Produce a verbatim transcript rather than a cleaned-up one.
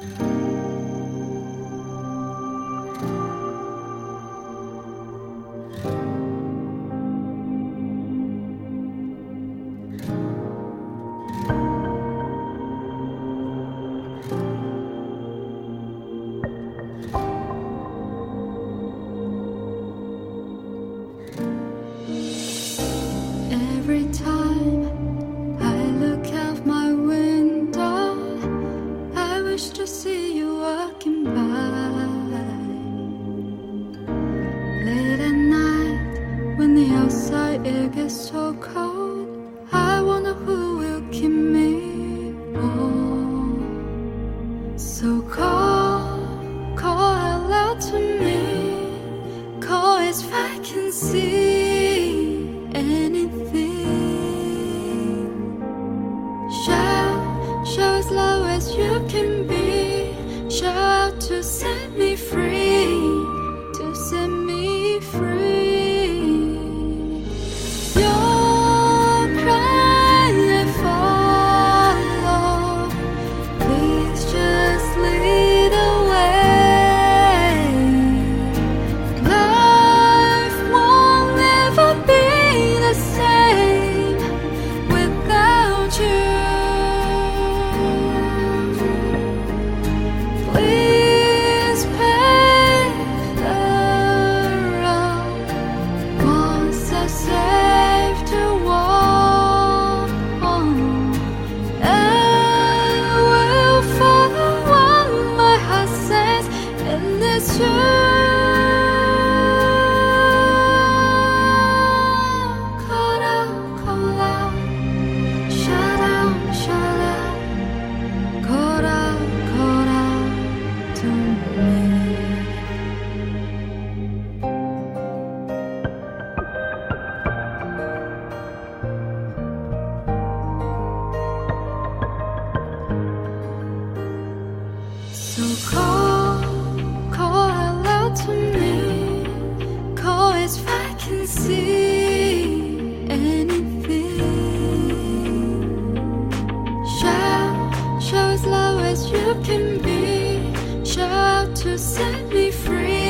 Every time I look out my window, I wish to see you walking by. Late at night, when the outside air gets so cold, I wonder who will keep me warm. So call, call out loud to me, call as if I can see anything. Shout, shout as loud as you can be. Shout to set me free, to set me free. Your cry I follow, please just lead away. Life won't ever be the same without you. Please pave the road once I safe to walk on. I will follow what my heart says, and it's you. Call out, call out, shout out, shout out, call out, call out to me. So call, call out loud to me, call as if I can see anything. Shout, shout as loud as you can be. Shout to set me free.